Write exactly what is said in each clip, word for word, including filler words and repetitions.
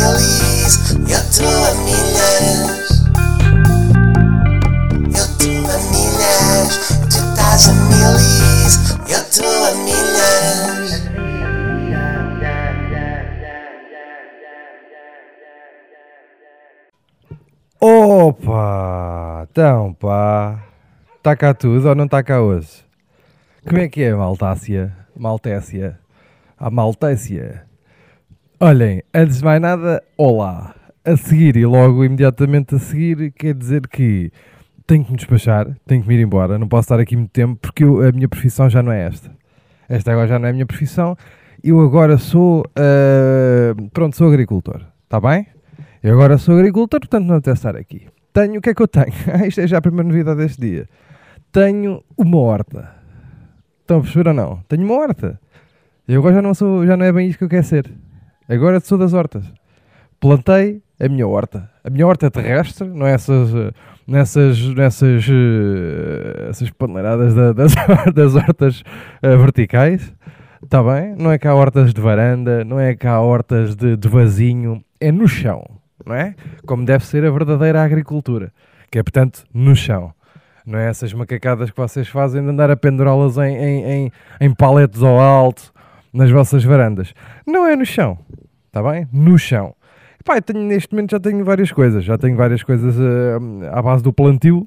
milis, eu estou a milhas. Eu estou a milhas, tu estás a milis, eu estou a milhas. Opa! Então pá, está cá tudo ou não está cá hoje? Como é que é, Maltácia? Maltécia? A Maltécia? Olhem, antes de mais nada, olá! A seguir e logo imediatamente a seguir quer dizer que tenho que me despachar, tenho que me ir embora, não posso estar aqui muito tempo porque eu, a minha profissão já não é esta. Esta agora já não é a minha profissão, eu agora sou, uh, pronto, sou agricultor, está bem? Eu agora sou agricultor, portanto não apetece estar aqui. Tenho, o que é que eu tenho? Isto é já a primeira novidade deste dia. Tenho uma horta. Estão a perceber ou não? Tenho uma horta. Eu agora já não, sou, já não é bem isto que eu quero ser. Agora sou das hortas. Plantei a minha horta. A minha horta é terrestre, não é essas, nessas, nessas essas paneleiradas da, das, das hortas uh, verticais. Está bem? Não é cá hortas de varanda, não é cá hortas de, de vasinho. É no chão. Não é? Como deve ser a verdadeira agricultura, que é, portanto, no chão. Não é essas macacadas que vocês fazem de andar a pendurá-las em, em, em, em paletes ao alto, nas vossas varandas. Não é no chão, está bem? No chão. E, pá, eu tenho, neste momento já tenho várias coisas, já tenho várias coisas uh, à base do plantio,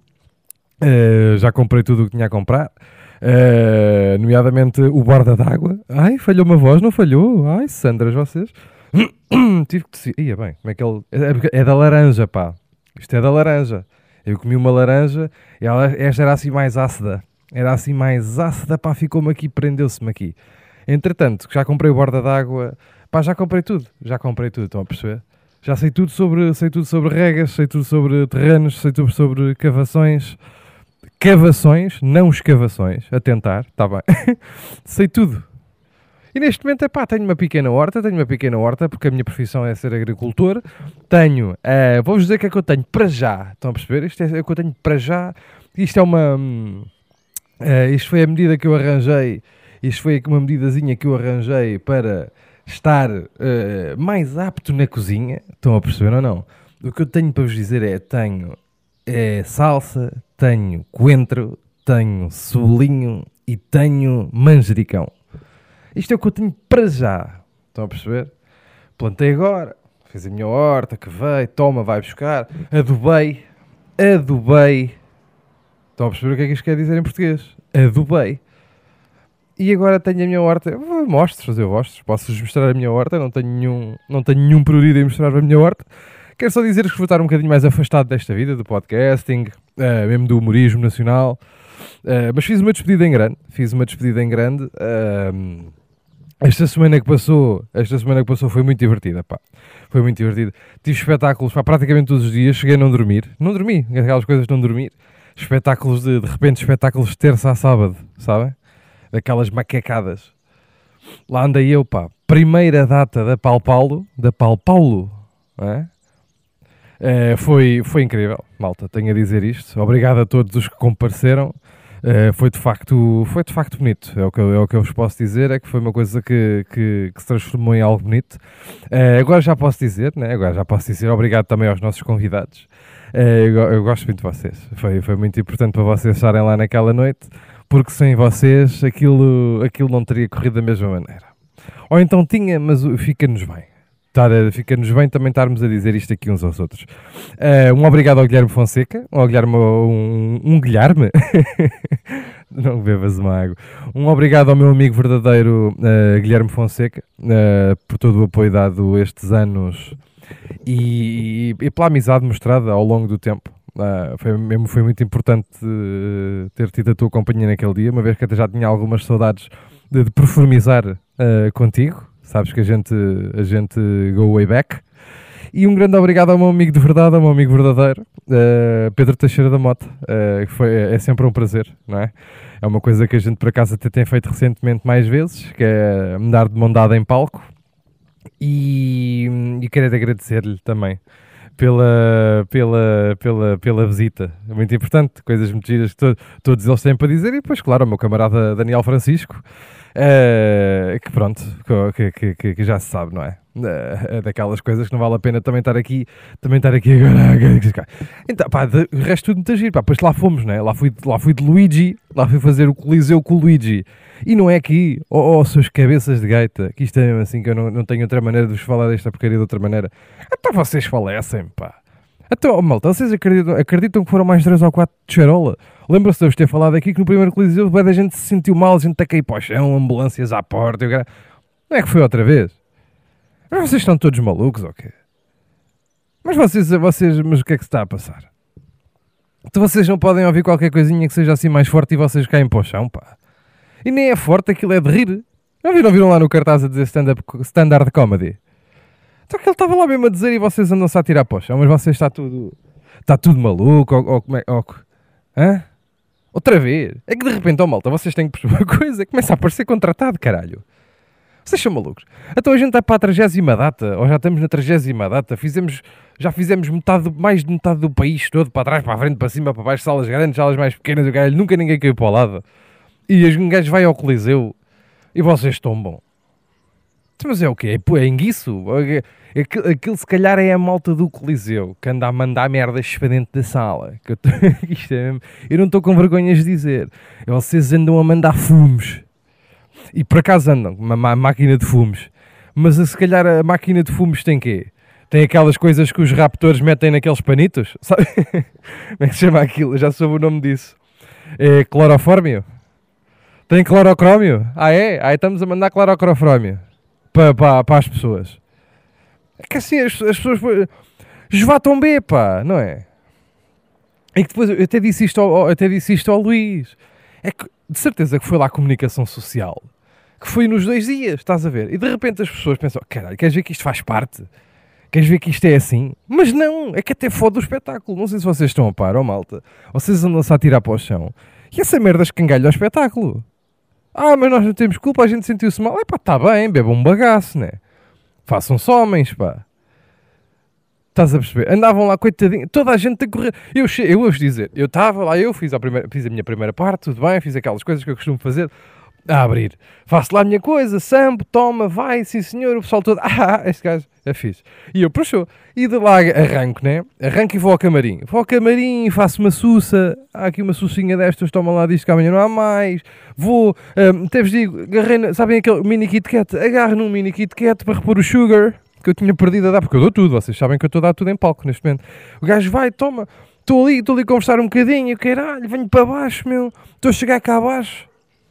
uh, já comprei tudo o que tinha a comprar, uh, nomeadamente o borda d'água. Ai, falhou-me a voz, não falhou? Ai, Sandras, vocês... Tive que decidir. Ia bem, como é que ele... É, é da laranja, pá. Isto é da laranja. Eu comi uma laranja e ela, esta era assim mais ácida. Era assim mais ácida, pá, ficou-me aqui, prendeu-se-me aqui. Entretanto, já comprei o borda d'água. Pá, já comprei tudo. Já comprei tudo, estão a perceber? Já sei tudo sobre, sei tudo sobre regas, sei tudo sobre terrenos, sei tudo sobre cavações. Cavações, não escavações. A tentar, está bem. Sei tudo. E neste momento, epá, tenho uma pequena horta, tenho uma pequena horta, porque a minha profissão é ser agricultor. Tenho, uh, vou-vos dizer o que é que eu tenho para já. Estão a perceber? Isto é o que eu tenho para já. Isto é uma... Uh, isto foi a medida que eu arranjei, isto foi uma medidazinha que eu arranjei para estar uh, mais apto na cozinha. Estão a perceber ou não? O que eu tenho para vos dizer é, tenho é, salsa, tenho coentro, tenho cebolinho e tenho manjericão. Isto é o que eu tenho para já. Estão a perceber? Plantei agora, fiz a minha horta, que veio, toma, vai buscar, adubei, adubei. Estão a perceber o que é que isto quer dizer em português? Adubei. E agora tenho a minha horta. Mostro-vos, eu mostro. Posso-vos mostrar a minha horta, não tenho nenhum, não tenho nenhum prurido em mostrar a minha horta. Quero só dizer-vos que vou estar um bocadinho mais afastado desta vida, do podcasting, uh, mesmo do humorismo nacional. Uh, mas fiz uma despedida em grande. Fiz uma despedida em grande. Uh, Esta semana que passou, esta semana que passou foi muito divertida, pá. Foi muito divertida. Tive espetáculos, pá, praticamente todos os dias. Cheguei a não dormir. Não dormi, aquelas coisas de não dormir. Espetáculos de, de repente, espetáculos de terça a sábado, sabem? Daquelas macacadas. Lá andei eu, pá. Primeira data da Pau Paulo, da Pau Paulo, não é? É, foi, foi incrível, malta, tenho a dizer isto. Obrigado a todos os que compareceram. Uh, foi, de facto, foi de facto bonito, é o, que eu, é o que eu vos posso dizer, é que foi uma coisa que, que, que se transformou em algo bonito. Uh, agora já posso dizer, né? agora já posso dizer obrigado também aos nossos convidados. Uh, eu, eu gosto muito de vocês, foi, foi muito importante para vocês estarem lá naquela noite, porque sem vocês aquilo, aquilo não teria corrido da mesma maneira. Ou então tinha, mas fica-nos bem. Fica-nos bem também estarmos a dizer isto aqui uns aos outros. Uh, um obrigado ao Guilherme Fonseca, ao Guilherme, um, um Guilherme, não bebas uma água. Um obrigado ao meu amigo verdadeiro uh, Guilherme Fonseca, uh, por todo o apoio dado estes anos e, e, e pela amizade mostrada ao longo do tempo. Uh, foi, mesmo foi muito importante uh, ter tido a tua companhia naquele dia, uma vez que até já tinha algumas saudades de, de performizar uh, contigo. Sabes que a gente, a gente go way back. E um grande obrigado ao meu amigo de verdade, ao meu amigo verdadeiro, uh, Pedro Teixeira da Mota, uh, que foi, é sempre um prazer, não é? É uma coisa que a gente por acaso até tem feito recentemente mais vezes, que é me dar de mão dada em palco. E, e quero agradecer-lhe também pela, pela, pela, pela visita. É muito importante, coisas muito giras que to, todos eles têm para dizer. E depois, claro, o meu camarada Daniel Francisco, Uh, Uh, que pronto, que, que, que, que já se sabe, não é? Uh, é daquelas coisas que não vale a pena também estar aqui, também estar aqui agora. Então, pá, de, o resto tudo muito giro, pá, depois lá fomos, né? Lá fui, lá fui de Luigi, lá fui fazer o Coliseu com o Luigi. E não é aqui, oh, oh seus cabeças de gaita, que isto é mesmo assim, que eu não, não tenho outra maneira de vos falar desta porcaria de outra maneira. Até vocês falecem, pá. Então, oh, malta, vocês acreditam, acreditam que foram mais três ou quatro de charola? Lembra-se de eu vos ter falado aqui que no primeiro Coliseu a gente se sentiu mal, a gente está a cair para o chão, ambulâncias à porta. Eu... Não é que foi outra vez? Mas vocês estão todos malucos, ou quê? Mas vocês, vocês, mas o que é que se está a passar? Então vocês não podem ouvir qualquer coisinha que seja assim mais forte e vocês caem para o chão, pá. E nem é forte, aquilo é de rir. Não viram, viram lá no cartaz a dizer stand-up, standard comedy? Então que ele estava lá mesmo a dizer e vocês andam-se a tirar para o chão, mas vocês está tudo... Está tudo maluco, ou, ou como é... Ou, hã? Outra vez? É que de repente, ó malta, vocês têm que perceber uma coisa, começa a parecer contratado, caralho. Vocês são malucos. Então a gente está para a trigésima data, ou já estamos na trigésima data, fizemos, já fizemos metade, mais de metade do país todo, para trás, para a frente, para cima, para baixo, salas grandes, salas mais pequenas, o caralho, nunca ninguém caiu para o lado. E um gajo vai ao Coliseu e vocês tombam. Mas é o quê? É enguiço? Aquilo, aquilo se calhar é a malta do Coliseu que anda a mandar merdas para dentro da sala. Que eu, tô, isto é, eu não estou com vergonhas de dizer. Vocês andam a mandar fumos. E por acaso andam, uma, uma máquina de fumos. Mas se calhar a máquina de fumos tem quê? Tem aquelas coisas que os raptores metem naqueles panitos? Sabe? Como é que se chama aquilo? Eu já soube o nome disso. É clorofórmio? Tem clorocrómio? Ah é? Aí estamos a mandar clorocrómio. Para, para, para as pessoas. É que assim as, as pessoas esvatam B, pá, não é? E que depois eu até disse isto ao, até disse isto ao Luís. É que de certeza que foi lá a comunicação social. Que foi nos dois dias, estás a ver? E de repente as pessoas pensam, caralho, queres ver que isto faz parte? Queres ver que isto é assim? Mas não, é que até fode o espetáculo. Não sei se vocês estão a par, ou malta. Vocês andam-se a tirar para o chão. E essa merda escangalha ao espetáculo. Ah, mas nós não temos culpa, a gente sentiu-se mal. É pá, está bem, bebam um bagaço, né? Façam-se homens, pá. Estás a perceber? Andavam lá, coitadinho, toda a gente tem que correr. Eu, eu vou-vos dizer, eu estava lá, eu fiz a, primeira, fiz a minha primeira parte, tudo bem, fiz aquelas coisas que eu costumo fazer. A abrir. Faço lá a minha coisa, sampo, toma, vai, sim senhor, o pessoal todo, ah, este gajo é fixe. E eu, puxou. E de lá arranco, né? Arranco e vou ao camarim. Vou ao camarim, faço uma sussa, há aqui uma sussinha destas, toma lá disto que amanhã não há mais. Vou, um, até vos digo, agarrei, sabem aquele mini Kit Kat? Agarro num mini Kit Kat para repor o sugar, que eu tinha perdido a dar, porque eu dou tudo, vocês sabem que eu estou a dar tudo em palco neste momento. O gajo vai, toma, estou ali, estou ali a conversar um bocadinho, caralho, venho para baixo, meu, estou a chegar cá abaixo.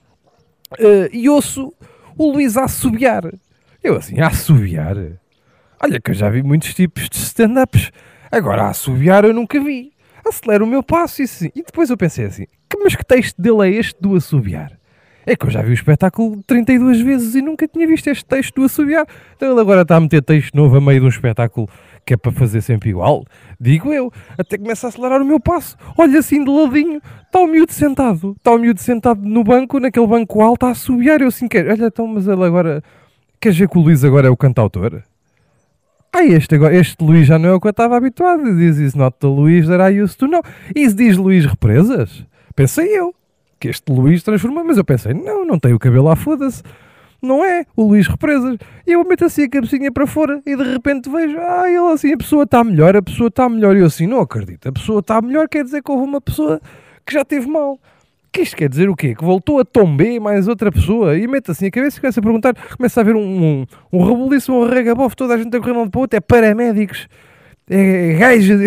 Uh, e ouço o Luís a assobiar. Eu assim, a assobiar? Olha que eu já vi muitos tipos de stand-ups. Agora a assobiar eu nunca vi. Acelero o meu passo e assim. E depois eu pensei assim, mas que texto dele é este do assobiar? É que eu já vi o espetáculo trinta e duas vezes e nunca tinha visto este texto do assobiar. Então ele agora está a meter texto novo a meio de um espetáculo que é para fazer sempre igual. Digo eu. Até começa a acelerar o meu passo. Olha assim de ladinho. Está o miúdo sentado. Está o miúdo sentado no banco, naquele banco alto, a assobiar. Eu assim quero. Olha, então, mas ele agora... Queres ver que o Luís agora é o cantautor? Ah, este, agora, este Luís já não é o que eu estava habituado. Diz is not the Luís that I used to know. Isso diz Luís Represas? Pensei eu. Que este Luís transformou, mas eu pensei, não, não tem o cabelo lá, foda-se. Não é o Luís Represas. E eu meto assim a cabecinha para fora e de repente vejo, ah, ele assim, a pessoa está melhor, a pessoa está melhor. E eu assim, não acredito, a pessoa está melhor, quer dizer que houve uma pessoa que já teve mal. Que isto quer dizer o quê? Que voltou a tom B mais outra pessoa e mete assim a cabeça e começa a perguntar, começa a haver um, um, um rebuliço, um arregabof, toda a gente a correr de um lado para o outro, é paramédicos, é gajos,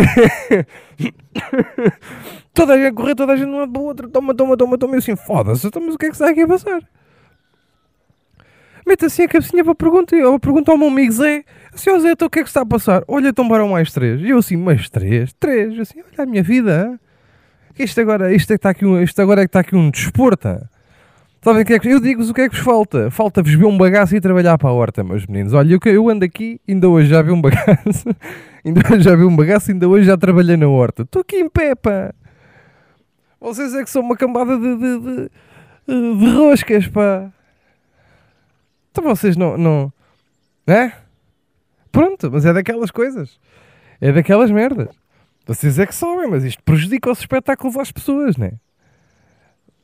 toda a gente a correr, toda a gente de um lado para o outro, toma, toma, toma, toma, e assim, foda-se, mas o que é que está aqui a passar? Mete assim a cabecinha para a pergunta e eu pergunto ao meu amigo Zé, assim, ó Zé, então o que é que está a passar? Olha, tombaram mais três. E eu assim, mais três? Três? Eu assim, olha a minha vida, hein? Isto agora, isto, é que está aqui um, isto agora é que está aqui um desporto. Sabem o que é que... Eu digo-vos o que é que vos falta. Falta-vos ver um bagaço e trabalhar para a horta, meus meninos. Olha, eu, eu ando aqui, ainda hoje já vi um bagaço. ainda hoje já vi um bagaço, ainda hoje já trabalhei na horta. Estou aqui em pé, pá. Vocês é que são uma cambada de, de, de, de roscas, pá. Então vocês não... não... É? Pronto, mas é daquelas coisas. É daquelas merdas. Vocês é que sabem, mas isto prejudica os espetáculos às pessoas, não é?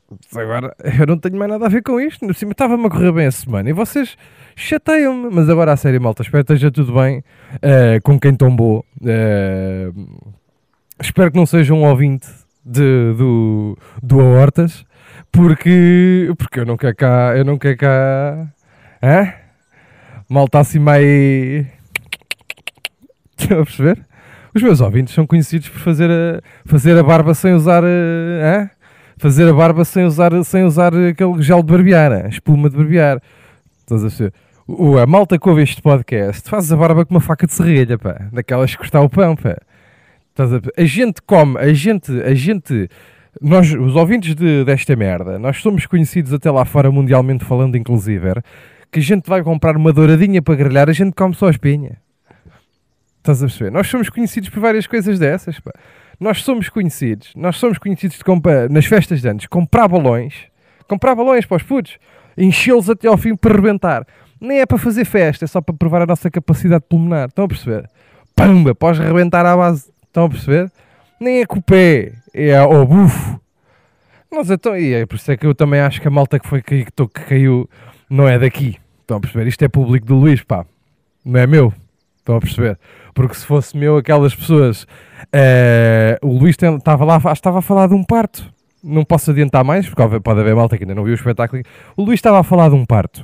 Agora, eu não tenho mais nada a ver com isto. No cima estava-me a correr bem a semana e vocês chateiam-me. Mas agora, a sério, malta, espero que esteja tudo bem uh, com quem tombou. Uh, espero que não seja um ouvinte de, do, do Aortas, porque, porque eu não quero cá... Eu não quero cá... Hã? Malta assim meio... Estão a perceber? Os meus ouvintes são conhecidos por fazer a, fazer a barba sem usar... Hã? Fazer a barba sem usar, sem usar aquele gel de barbear, a espuma de barbear. Estás a ver? O, a malta que ouve este podcast faz a barba com uma faca de serrilha, pá. Daquelas que cortar o pão, pá. Estás a ver? A gente come, a gente, a gente, nós, os ouvintes de, desta merda, nós somos conhecidos até lá fora, mundialmente falando, inclusive, que a gente vai comprar uma douradinha para grelhar, a gente come só a espinha. Estás a perceber? Nós somos conhecidos por várias coisas dessas, pá. Nós somos conhecidos, nós somos conhecidos de comprar, nas festas de anos, comprar balões, comprar balões para os putos, enchê-los até ao fim para rebentar. Nem é para fazer festa, é só para provar a nossa capacidade pulmonar. Estão a perceber? Pumba, podes rebentar à base. Estão a perceber? Nem é com o pé, é ao bufo. Nós, então, e é por isso é que eu também acho que a malta que foi que, que, que caiu não é daqui. Estão a perceber? Isto é público do Luís, pá. Não é meu. Estão a perceber? Porque se fosse meu, aquelas pessoas... Uh, o Luís estava lá, estava a falar de um parto. Não posso adiantar mais, porque pode haver malta que ainda não viu o espetáculo. O Luís estava a falar de um parto.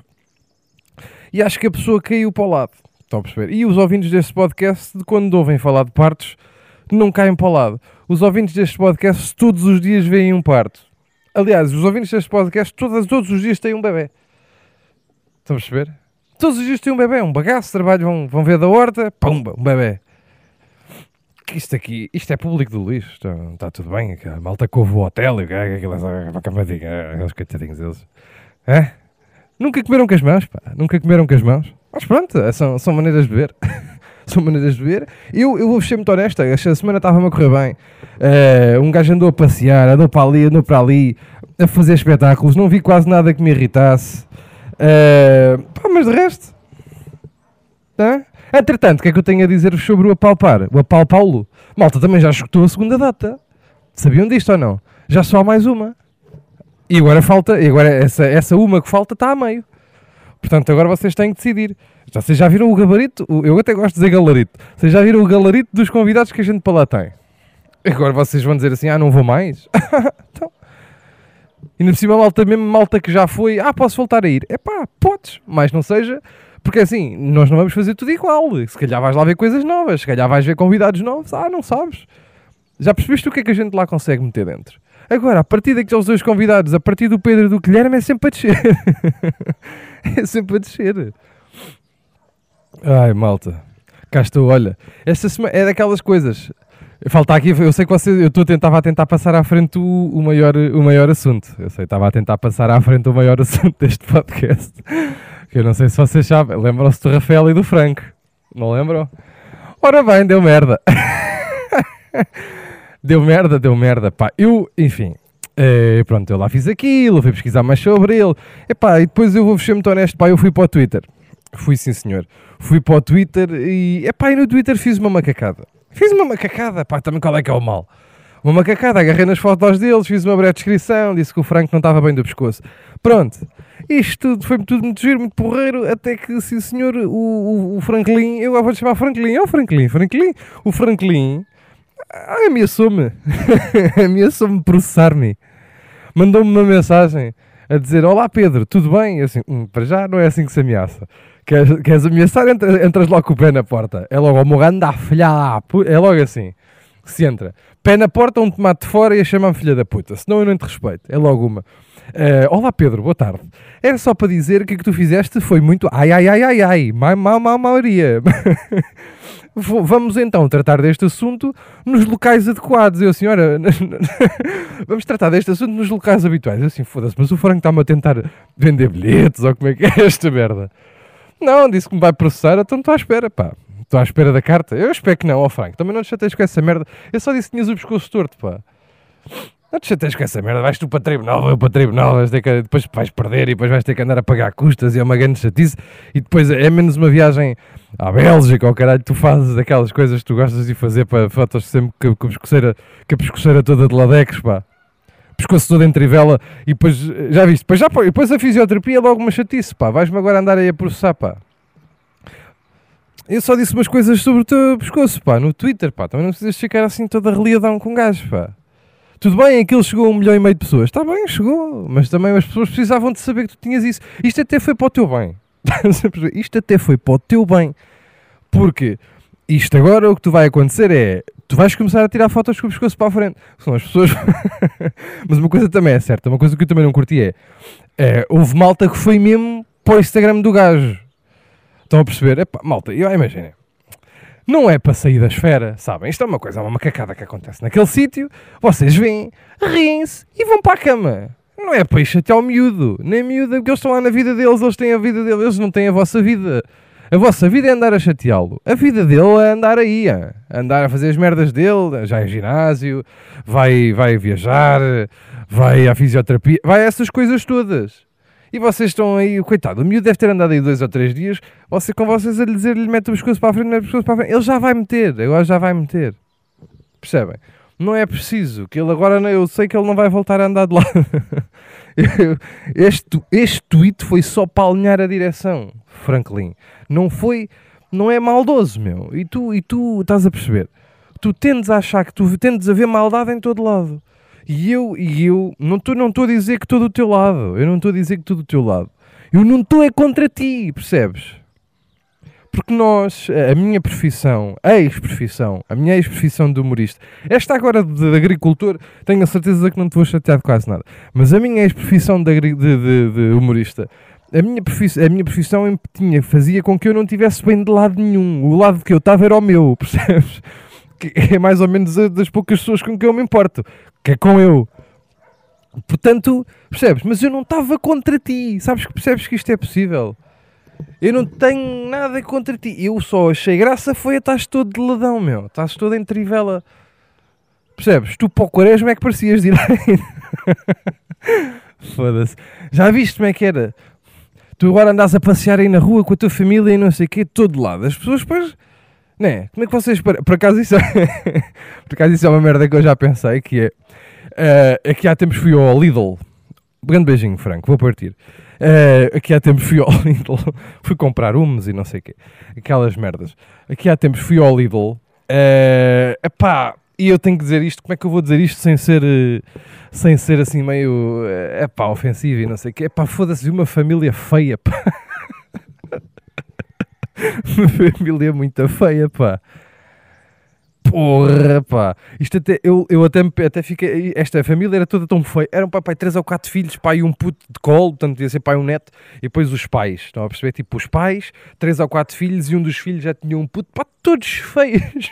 E acho que a pessoa caiu para o lado. Estão a perceber? E os ouvintes deste podcast, quando ouvem falar de partos, não caem para o lado. Os ouvintes deste podcast todos os dias veem um parto. Aliás, os ouvintes deste podcast todos, todos os dias têm um bebê. Estão a perceber? Todos os dias têm um bebê, um bagaço de trabalho, vão, vão ver da horta, pumba, um bebê. Isto aqui, isto é público do Luís, está, está tudo bem, a malta que ouve o hotel, aqueles coitadinhos deles. É? Nunca comeram com as mãos, pá, nunca comeram com as mãos. Mas pronto, são, são maneiras de beber. São maneiras de beber. Eu, eu vou ser muito honesto, esta semana estava-me a correr bem. Uh, um gajo andou a passear, andou para ali, andou para ali, a fazer espetáculos, não vi quase nada que me irritasse. Uh, pá, mas de resto... Hã? Entretanto, o que é que eu tenho a dizer sobre o Apalpar? O Apal Paulo? Malta, também já escutou a segunda data. Sabiam disto ou não? Já só há mais uma. E agora falta, e agora essa, essa uma que falta está a meio. Portanto, agora vocês têm que decidir. Vocês já viram o gabarito? Eu até gosto de dizer galarito. Vocês já viram o galarito dos convidados que a gente para lá tem? Agora vocês vão dizer assim, ah, não vou mais? Então... E ainda por cima, malta, mesmo malta que já foi, ah, posso voltar a ir? É pá, podes, mas não seja... Porque assim, nós não vamos fazer tudo igual. Se calhar vais lá ver coisas novas, se calhar vais ver convidados novos. Ah, não sabes? Já percebeste o que é que a gente lá consegue meter dentro? Agora, a partir daqueles dois convidados, a partir do Pedro e do Guilherme, é sempre a descer. É sempre a descer. Ai, malta. Cá estou, olha. Esta semana é daquelas coisas. Falta aqui, eu sei que você, eu estou a tentar, a tentar passar à frente o, o, maior, o maior assunto. Eu sei, estava a tentar passar à frente o maior assunto deste podcast. Eu não sei se vocês sabem. Lembram-se do Rafael e do Franco? Não lembram? Ora bem, deu merda. Deu merda, deu merda. Pá, eu, enfim, é, pronto, eu lá fiz aquilo, fui pesquisar mais sobre ele. Epá, e depois eu vou ser muito honesto, pá, eu fui para o Twitter. Fui, sim senhor. Fui para o Twitter e, epá, e no Twitter fiz uma macacada. Fiz uma macacada, pá, também qual é que é o mal? Uma macacada, agarrei nas fotos deles, fiz uma breve descrição, disse que o Franco não estava bem do pescoço. Pronto. Isto tudo foi tudo muito giro, muito porreiro, até que, sim senhor, o, o, o Franklin, eu vou chamar Franklin, é o Franklin, Franklin, o Franklin, ah, ameaçou-me, ameaçou-me processar-me, mandou-me uma mensagem a dizer, olá Pedro, tudo bem? Eu assim, hum, para já não é assim que se ameaça, queres, queres ameaçar, entras, entras logo com o pé na porta, é logo, o Moranda, filha, é logo assim, que se entra, pé na porta, um tomate fora e a chamar-me filha da puta, senão eu não te respeito, é logo uma. Uh, olá Pedro, boa tarde. Era só para dizer que o que tu fizeste foi muito ai ai ai ai ai, mal mal mal maioria. Vamos então tratar deste assunto nos locais adequados. Eu, senhora, vamos tratar deste assunto nos locais habituais. Eu assim, foda-se, mas o Franco está-me a tentar vender bilhetes ou como é que é esta merda? Não, disse que me vai processar, então estou à espera, pá. Estou à espera da carta. Eu espero que não, ó Franco, também não te chateias com essa merda. Eu só disse que tinhas o pescoço torto, pá. Não te chateias com essa merda, vais tu para tribunal, eu para tribunal, vais ter que, depois vais perder e depois vais ter que andar a pagar custas e é uma grande chatice e depois é menos uma viagem à Bélgica ou caralho, tu fazes daquelas coisas que tu gostas de fazer para fotos sempre que, que, a pescoceira, que a pescoceira toda de ladex, pá. pescoço todo em trivela, e depois, já viste, depois, já, depois a fisioterapia é logo uma chatice, pá, vais-me agora andar aí a processar, pá. Eu só disse umas coisas sobre o teu pescoço, pá, no Twitter, pá, também não precisas ficar assim toda reliadão com gajo, pá. Tudo bem, aquilo chegou a um milhão e meio de pessoas, está bem, chegou, mas também as pessoas precisavam de saber que tu tinhas isso. Isto até foi para o teu bem. Isto até foi para o teu bem, porque isto agora o que tu vai acontecer é, tu vais começar a tirar fotos com o pescoço para a frente, são as pessoas. Mas uma coisa também é certa, uma coisa que eu também não curti é, é houve malta que foi mesmo para o Instagram do gajo. Estão a perceber? Epá, malta, eu imagino, não é para sair da esfera, sabem? Isto é uma coisa, é uma macacada que acontece naquele sítio, vocês vêm, riem-se e vão para a cama. Não é para ir chatear o miúdo, nem miúdo, porque eles estão lá na vida deles, eles têm a vida deles, eles não têm a vossa vida. A vossa vida é andar a chateá-lo. A vida dele é andar aí, a andar a fazer as merdas dele, já em ginásio, vai, vai viajar, vai à fisioterapia, vai a essas coisas todas. E vocês estão aí, coitado, o miúdo deve ter andado aí dois ou três dias, você, com vocês a lhe dizer, lhe mete o pescoço para a frente, mete o pescoço para a frente, ele já vai meter, agora já vai meter. Percebem? Não é preciso, que ele agora, eu sei que ele não vai voltar a andar de lado. este, este tweet foi só para alinhar a direção, Franklin. Não foi, não é maldoso, meu. E tu, e tu estás a perceber? Tu tendes a achar que tu tendes a ver maldade em todo lado. E eu, e eu não estou não a dizer que estou do teu lado. Eu não estou a dizer que estou do teu lado. Eu não estou é contra ti, percebes? Porque nós, a minha profissão, a ex-profissão, a minha ex-profissão de humorista, esta agora de agricultor, tenho a certeza que não te vou chatear de quase nada, mas a minha ex-profissão de, de, de, de humorista, a minha profissão, a minha profissão tinha, fazia com que eu não estivesse bem de lado nenhum. O lado que eu estava era o meu, percebes? Que é mais ou menos das poucas pessoas com quem eu me importo, que é com eu. Portanto, percebes? Mas eu não estava contra ti. Sabes que percebes que isto é possível? Eu não tenho nada contra ti. Eu só achei graça foi a estás todo de ladão, meu. Estás todo em trivela. Percebes? Tu para o Quaresma é que parecias direito. Foda-se. Já viste como é que era? Tu agora andas a passear aí na rua com a tua família e não sei o quê, todo de lado. As pessoas depois... Né? Como é que vocês... Por acaso isso é... Por acaso isso é uma merda que eu já pensei, que é... Uh, aqui há tempos fui ao Lidl. Grande beijinho, Franco, vou partir. Uh, aqui há tempos fui ao Lidl. Fui comprar humos e não sei o quê. Aquelas merdas. Aqui há tempos fui ao Lidl. Uh, epá, e eu tenho que dizer isto. Como é que eu vou dizer isto sem ser... Uh, sem ser assim meio... Uh, epá, ofensivo e não sei o quê. Epá, foda-se, uma família feia, pá. Uma família muito feia, pá. Porra, pá. Isto até, eu, eu até, até fiquei... Esta família era toda tão feia. Eram, pá, pai, três ou quatro filhos, pai e um puto de colo, portanto, devia ser pai e um neto. E depois os pais, estão a perceber? Tipo, os pais, três ou quatro filhos e um dos filhos já tinha um puto. Pá, todos feios.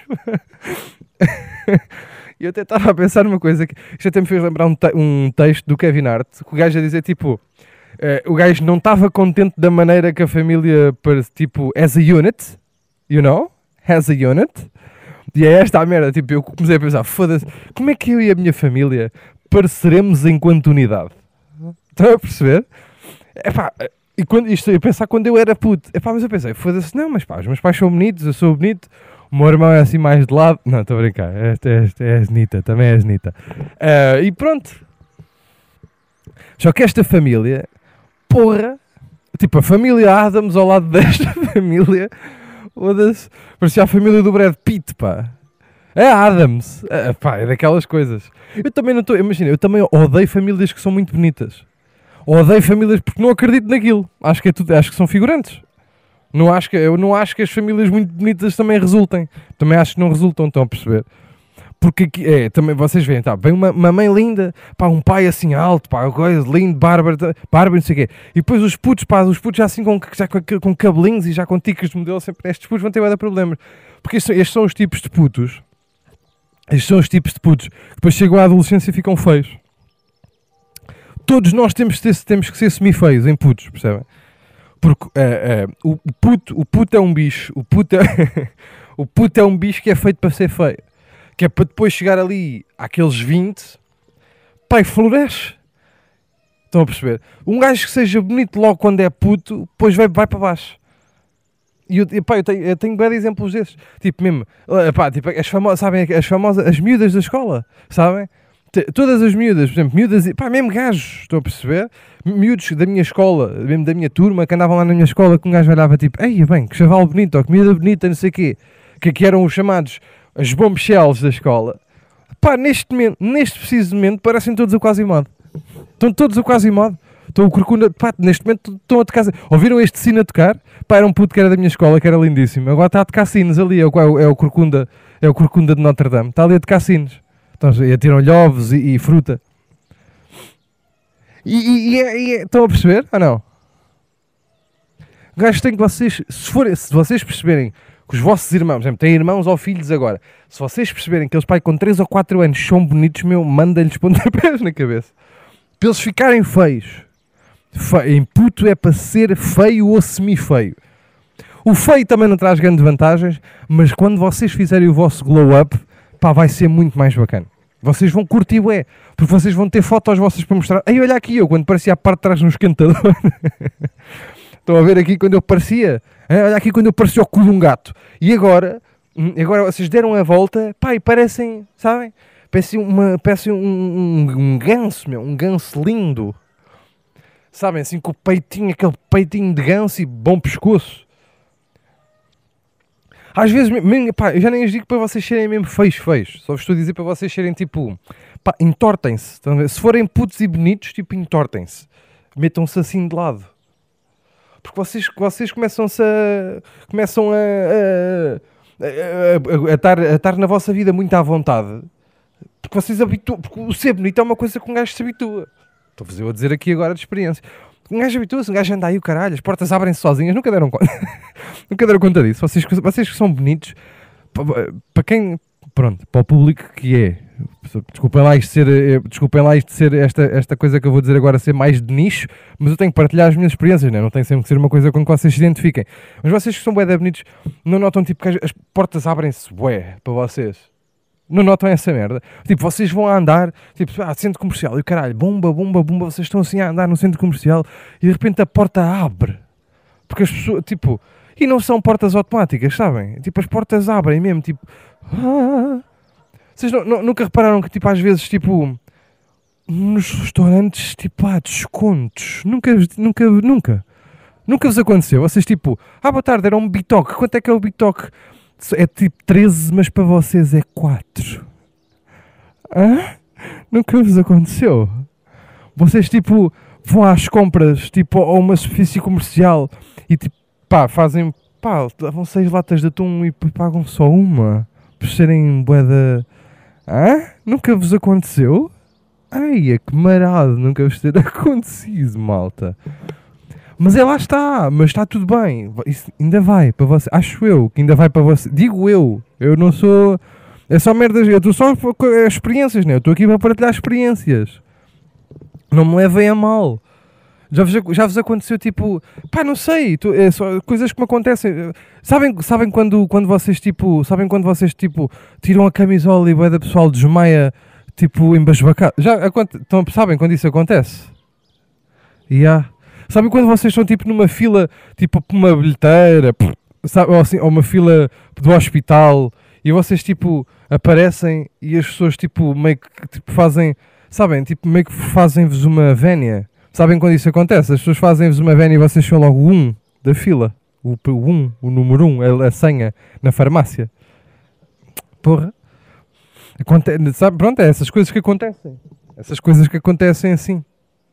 E eu até estava a pensar numa coisa que... Isto até me fez lembrar um, te, um texto do Kevin Hart, que o gajo a dizer, tipo... Uh, o gajo não estava contente da maneira que a família, tipo, as a unit, you know? As a unit. E é esta a merda, tipo, eu comecei a pensar, foda-se, como é que eu e a minha família pareceremos enquanto unidade? Estão a perceber? Epá, e quando, isto eu pensar quando eu era puto, epá, mas eu pensei, foda-se, não, mas pá, os meus pais são bonitos, eu sou bonito, o meu irmão é assim mais de lado, não, estou a brincar, esta é, é, é asnita, também é asnita. Uh, e pronto. Só que esta família... Porra, tipo a família Adams ao lado desta família, foda-se, parecia a família do Brad Pitt, pá. É Adams, é, pá, é daquelas coisas. Eu também não estou, imagina, eu também odeio famílias que são muito bonitas. Odeio famílias porque não acredito naquilo. Acho que é tudo, acho que são figurantes. Não acho que, eu não acho que as famílias muito bonitas também resultem. Também acho que não resultam, estão a perceber? Porque aqui, é, também vocês veem, tá, vem uma, uma mãe linda, pá, um pai assim alto, pá, coisa lindo, bárbaro, bárbaro, não sei o quê. E depois os putos, pá, os putos já assim com, já com, com cabelinhos e já com ticas de modelo, sempre estes putos vão ter vários problemas. Porque estes, estes são os tipos de putos, estes são os tipos de putos, que depois chegam à adolescência e ficam feios. Todos nós temos, ter, temos que ser semi-feios em putos, percebem? Porque é, é, o, o, puto, o puto é um bicho, o puto é, o puto é um bicho que é feito para ser feio. Que é para depois chegar ali àqueles vinte, pai, floresce. Estão a perceber? Um gajo que seja bonito logo quando é puto, depois vai, vai para baixo. E eu, pá, eu tenho, eu tenho bem exemplos desses. Tipo mesmo, pá, tipo, as famosas, sabem, as famosas, as miúdas da escola, sabem? T- todas as miúdas, por exemplo, miúdas, pá, mesmo gajos, estou a perceber? Miúdos da minha escola, mesmo da minha turma, que andavam lá na minha escola, que um gajo olhava tipo, ei, bem, que chaval bonito, ou que miúda bonita, não sei o quê, que, que eram os chamados as bombshells da escola. Pá, neste momento, neste preciso momento, parecem todos o Quasimodo. Estão todos o Quasimodo. Estão o Corcunda, pá, neste momento estão a tocar. Ouviram este sino a tocar? Pá, era um puto que era da minha escola, que era lindíssimo. Agora está a tocar sinos ali, é o, é o, é o Corcunda, é o Corcunda de Notre Dame. Está ali a tocar sinos. Então, e atiram-lhe ovos e, e fruta. E, e, e, é, e é, estão a perceber? Ou não? Gajos, tem que vocês, se, forem, se vocês perceberem que os vossos irmãos, por exemplo, têm irmãos ou filhos agora, se vocês perceberem que eles, pai, com três ou quatro anos são bonitos, meu, manda-lhes pontapés na cabeça. Para eles ficarem feios. Feio. Puto é para ser feio ou semi-feio. O feio também não traz grandes vantagens, mas quando vocês fizerem o vosso glow-up, pá, vai ser muito mais bacana. Vocês vão curtir, ué, porque vocês vão ter fotos vossas para mostrar. Ei, olha aqui eu, quando parecia a parte de trás no esquentador. Estão a ver aqui quando eu parecia? É, olha aqui quando eu parecia o cu de um gato. E agora, agora vocês deram a volta, pá, e parecem, sabem? Parecem, uma, parecem um, um, um ganso, meu, um ganso lindo. Sabem, assim com o peitinho, aquele peitinho de ganso e bom pescoço. Às vezes, mesmo, pá, eu já nem os digo para vocês serem mesmo feios, feios. Só vos estou a dizer para vocês serem tipo, pá, entortem-se. Se forem putos e bonitos, tipo, entortem-se. Metam-se assim de lado. Porque vocês, vocês começam-se a... Começam a... A, a, a, a, estar, a estar na vossa vida muito à vontade. Porque vocês habituam... Porque o ser bonito é uma coisa que um gajo se habitua. Estou-vos eu a dizer aqui agora de experiência. Um gajo habitua-se, um gajo anda aí o caralho, as portas abrem-se sozinhas, nunca deram conta. Nunca deram conta disso. Vocês, vocês que são bonitos, para quem, pronto, para o público que é, desculpem lá isto ser, desculpem lá isto ser esta, esta coisa que eu vou dizer agora ser mais de nicho, mas eu tenho que partilhar as minhas experiências, né? Não tem sempre que ser uma coisa com que vocês se identifiquem. Mas vocês que são bué de bonitos, não notam tipo que as, as portas abrem-se bué para vocês? Não notam essa merda? Tipo, vocês vão a andar, tipo, ah, centro comercial, e o caralho, bomba, bomba, bomba, vocês estão assim a andar no centro comercial e de repente a porta abre. Porque as pessoas, tipo, e não são portas automáticas, sabem? Tipo, as portas abrem mesmo, tipo... Ah. Vocês não, não, nunca repararam que, tipo, às vezes, tipo, nos restaurantes, tipo, há descontos? Nunca, nunca, nunca. Nunca vos aconteceu? Vocês, tipo, ah, boa tarde, era um bitoque. Quanto é que é o bitoque? É tipo treze, mas para vocês é quatro. Hã? Nunca vos aconteceu? Vocês, tipo, vão às compras, tipo, a uma superfície comercial e, tipo, pá, fazem, pá, levam seis latas de atum e pagam só uma por serem bué. Hã? Nunca vos aconteceu? Ai, é que marado, nunca vos ter acontecido, malta. Mas é lá está, mas está tudo bem. Isso ainda vai para você. Acho eu que ainda vai para você. Digo eu, eu não sou. É só merdas. Eu estou só com experiências, né? Eu estou aqui para partilhar experiências. Não me levem a mal. Já vos, já vos aconteceu tipo. Pá, não sei. Tu, é só coisas que me acontecem. Sabem, sabem quando, quando vocês tipo. Sabem quando vocês tipo. Tiram a camisola e o da pessoal desmaia tipo embasbacado. Já então, sabem quando isso acontece? E yeah. Sabem quando vocês estão tipo numa fila, tipo para uma bilheteira, sabe, ou, assim, ou uma fila do hospital, e vocês tipo aparecem e as pessoas tipo meio que tipo, fazem, sabem, tipo meio que fazem-vos uma vénia. Sabem quando isso acontece? As pessoas fazem-vos uma vénia e vocês são logo o um da fila. O, o um, o número um, a, a senha na farmácia. Porra. Aconte- sabe, pronto, é essas coisas que acontecem. Essas coisas que acontecem assim.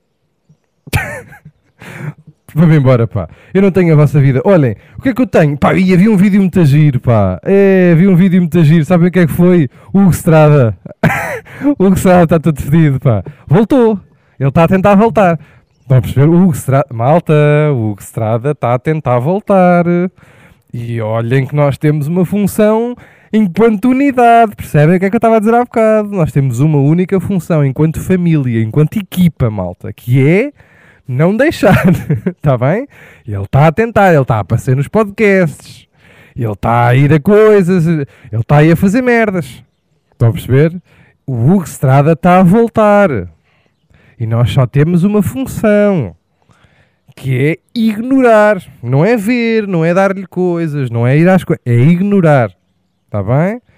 Vamos embora, pá. Eu não tenho a vossa vida. Olhem, o que é que eu tenho? Pá, e havia um vídeo muito giro, pá. É, havia um vídeo muito giro. Sabem o que é que foi? O Hugo Estrada. O Hugo Estrada está todo fedido, pá. Voltou. Ele está a tentar voltar. Estão a perceber? O Hugo Estrada... Malta, o Hugo Estrada está a tentar voltar. E olhem que nós temos uma função enquanto unidade. Percebem o que é que eu estava a dizer há bocado? Nós temos uma única função enquanto família, enquanto equipa, malta. Que é... não deixar, está bem? Ele está a tentar, ele está a aparecer nos podcasts, ele está a ir a coisas, ele está aí a fazer merdas. Estão a perceber? O Hugo Estrada está a voltar. E nós só temos uma função, que é ignorar. Não é ver, não é dar-lhe coisas, não é ir às coisas, é ignorar. Está bem?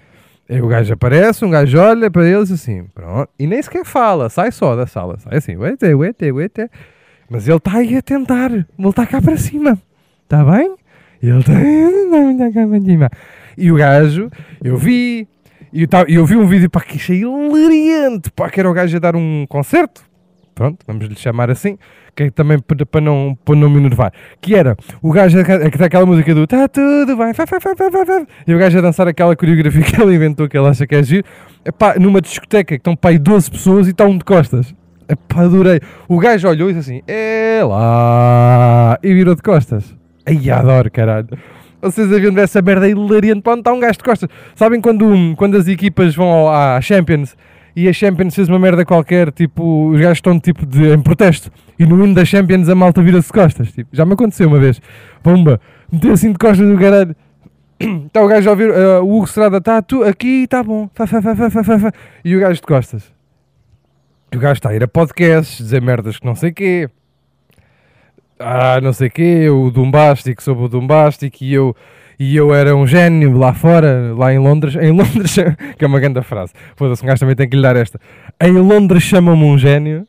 Aí o gajo aparece, um gajo olha para eles assim, pronto, e nem sequer fala, sai só da sala, sai assim, uete, uete, uete. Mas ele está aí a tentar, ele está cá para cima, está bem? Ele está cá para cima. E o gajo, eu vi, e eu, eu vi um vídeo para que achei hilariante, pá, que era o gajo a dar um concerto, pronto, vamos lhe chamar assim, que é também para, para, não, para não me enervar, que era o gajo a, a cantar aquela música do tá tudo bem, fa, fa, fa, fa, fa, fa, e o gajo a dançar aquela coreografia que ele inventou, que ele acha que é giro, epá, numa discoteca que estão para aí doze pessoas e está um de costas. Epá, adorei. O gajo olhou e disse assim, é lá, e virou de costas. Ai, adoro, caralho. Vocês a ver essa merda hilariante, para onde está um gajo de costas? Sabem quando, quando as equipas vão ao, à Champions e a Champions fez uma merda qualquer, tipo, os gajos estão tipo de, em protesto e no hino da Champions a malta vira-se de costas, tipo, já me aconteceu uma vez, bomba, meteu assim de costas do caralho, está o gajo a ouvir, uh, o Hugo Estrada, está tu aqui, está bom, fa, fa, fa, fa, fa, fa, e o gajo de costas, e o gajo está a ir a podcasts, dizer merdas que não sei quê, ah, não sei quê, o Dumbastic, sobre o Dumbastic, e eu... E eu era um gênio lá fora, lá em Londres. Em Londres, que é uma grande frase. Foda-se, um gajo também tem que lhe dar esta. Em Londres chamam-me um gênio.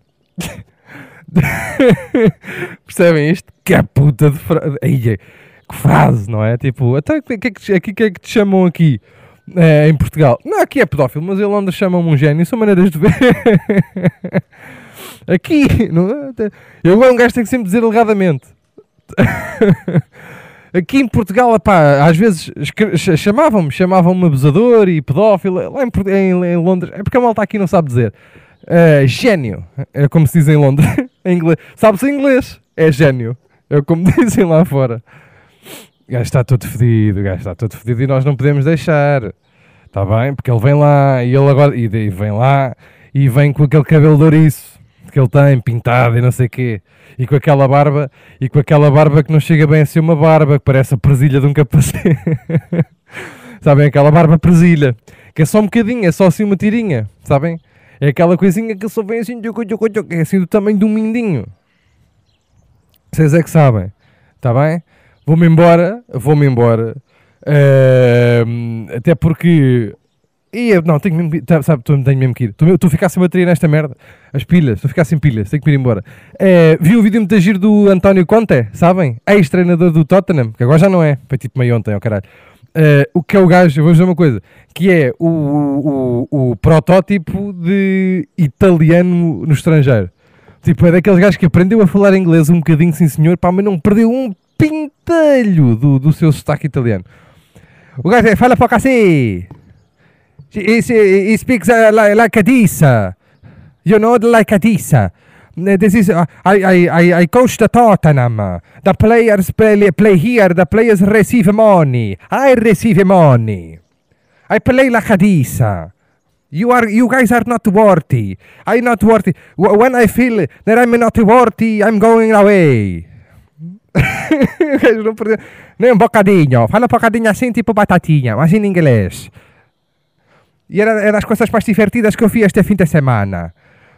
Percebem isto? Que é puta de frase. Que frase, não é? Tipo, até que, que, que, que, que é que te chamam aqui? É, em Portugal. Não, aqui é pedófilo, mas em Londres chamam-me um gênio. São maneiras de ver. Aqui, não é? Eu agora um gajo tem que sempre dizer alegadamente. Aqui em Portugal, epá, às vezes chamavam-me, chamavam-me abusador e pedófilo, lá em, em, em Londres, é porque a malta aqui não sabe dizer. Uh, gênio, é como se diz em Londres, em inglês. Sabe-se em inglês, é gênio, é como dizem lá fora. O gajo está todo fedido, o gajo está todo fedido e nós não podemos deixar, está bem? Porque ele vem lá e ele agora, e vem lá e vem com aquele cabelo douriço que ele tem, pintado e não sei o quê, e com aquela barba, e com aquela barba que não chega bem a ser uma barba, que parece a presilha de um capacete. Sabem, aquela barba presilha, que é só um bocadinho, é só assim uma tirinha, sabem? É aquela coisinha que só vem assim, que é assim do tamanho de um mindinho. Vocês é que sabem, está bem? Vou-me embora, vou-me embora, uh, até porque... E eu, não, tenho mesmo, sabe, tenho mesmo que ir. Estou a ficar sem bateria nesta merda. As pilhas, estou a ficar sem pilhas, tenho que ir embora. É, vi o vídeo muito giro do António Conte, sabem? Ex-treinador do Tottenham, que agora já não é, foi tipo meio ontem, ó caralho. É, o que é o gajo, eu vou dizer uma coisa, que é o, o, o, o protótipo de italiano no estrangeiro. Tipo, é daqueles gajos que aprendeu a falar inglês um bocadinho, sim senhor, pá, mas não perdeu um pintelho do, do seu sotaque italiano. O gajo é, fala para cá assim. He, he speaks uh, like, like a this, uh, you know, like a this. Uh, this is uh, I, I, I, I coach the Tottenham. The players play, play here. The players receive money. I receive money. I play like a this. Uh. You are, you guys are not worthy. I'm not worthy. W- when I feel that I'm not worthy, I'm going away. Nem um bocadinho. Fala um bocadinho assim, tipo batatinha, mas em inglês. E era, era as coisas mais divertidas que eu fiz este fim de semana.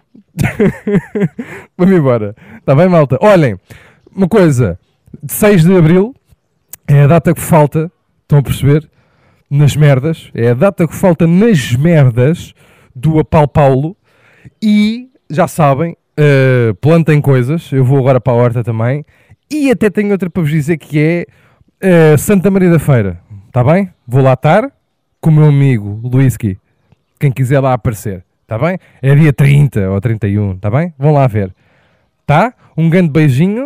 Vamos embora. Está bem, malta? Olhem, uma coisa. seis de Abril é a data que falta, estão a perceber? Nas merdas. É a data que falta nas merdas do Apau Paulo. E, já sabem, uh, plantem coisas. Eu vou agora para a horta também. E até tenho outra para vos dizer que é uh, Santa Maria da Feira. Está bem? Vou lá estar. Com o meu amigo Luísky, quem quiser lá aparecer, está bem? É dia trinta ou trinta e um, está bem? Vão lá ver, tá? Um grande beijinho,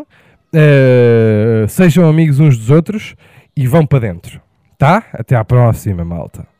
uh, sejam amigos uns dos outros e vão para dentro, tá? Até à próxima, malta.